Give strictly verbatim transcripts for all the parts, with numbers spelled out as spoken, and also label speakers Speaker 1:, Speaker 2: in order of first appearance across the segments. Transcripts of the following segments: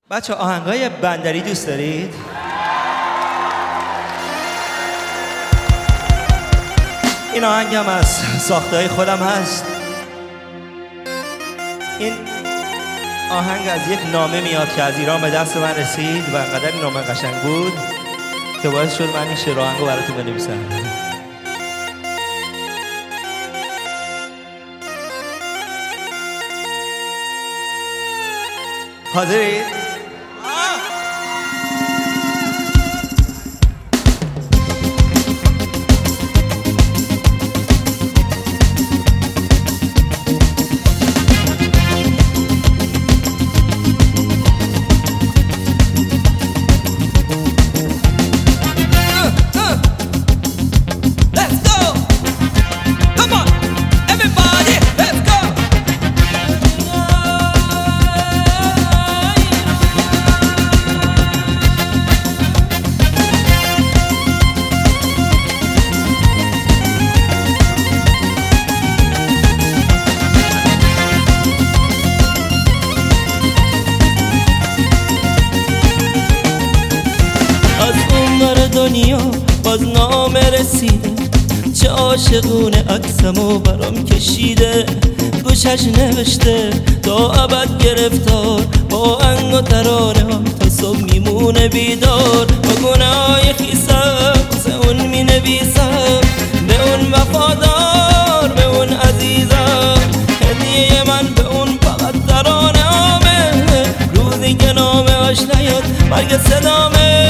Speaker 1: بچه آهنگای بندری دوست دارید؟ این آهنگ هم از ساختهای خودم هست. این آهنگ از یک نامه میاد که از ایران به دست من رسید و انقدر این نامه قشنگ بود که باعث شد من این شعر آهنگو براتون بنویسم. حاضرید؟
Speaker 2: دنیا باز نامه رسیده، چه عاشقونه عکسمو برام کشیده، گوشش نوشته تا ابد گرفتار، با انگ و ترانه ها تا صبح میمونه بیدار. با گناهای خیسم واسه اون می نویسم، به اون وفادار، به اون عزیزم. هدیه من به اون فقط ترانه هامه، روزی که نامه هاش نیاد مرگ صدامه.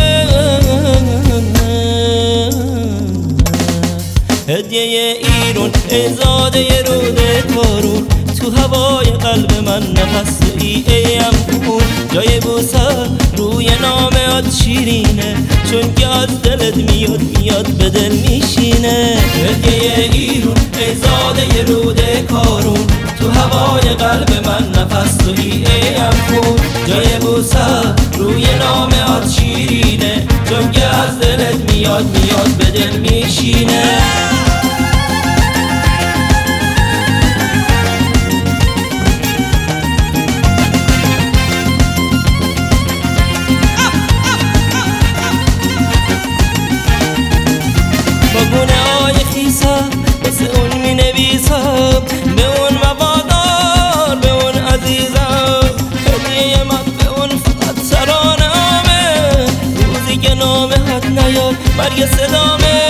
Speaker 2: هدیه ایرون ای زاده روده کارون، تو هوای قلب من نفس ای ایم خون. جای بوسه روی نامه‌ات شیرینه، چون که از دلت میاد میاد به دل میشینه. هدیه ایرون ای زاده روده کارون، تو هوای قلب من نفس ای ایم خون. جای بوسه روی نامه‌ات شیرینه، چون که از دلت میاد میاد به دل میشینه. گناهای خیسم واسه اون می نویسم، به اون وفادار، به اون عزیزم. هدیه من به اون فقط ترانه هامه، روزی که نامه هات نیاد مرگ صدامه.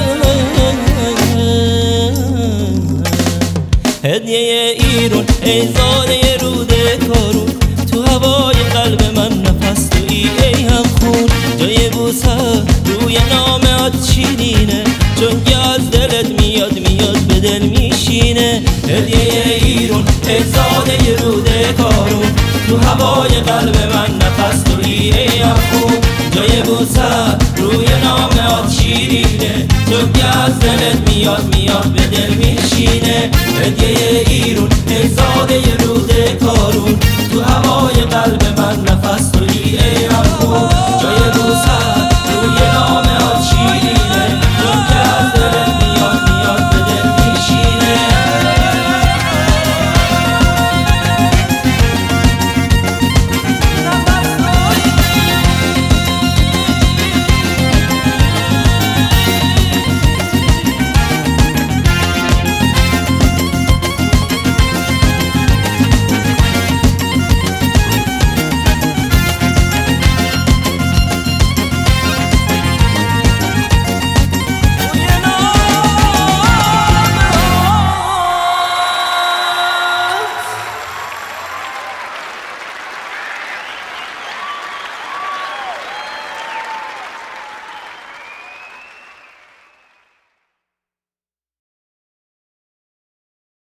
Speaker 2: هدیه ایرون ای زاده روده کارون، تو هوای قلب من نفس تویی ای هم خون. جای بوسه روی نامه هات شیرینه، چون که از دلت میاد میاد به دل میشینه. هدیه ایرون ای زاده روده کارون، تو هوای قلب من نفس تویی ای هم خون. جای بوسه روی نامه هات شیرینه، چون که از دلت میاد میاد به دل میشینه. هدیه ایرون ای زاده روده کارون، تو هوای قلب من نفس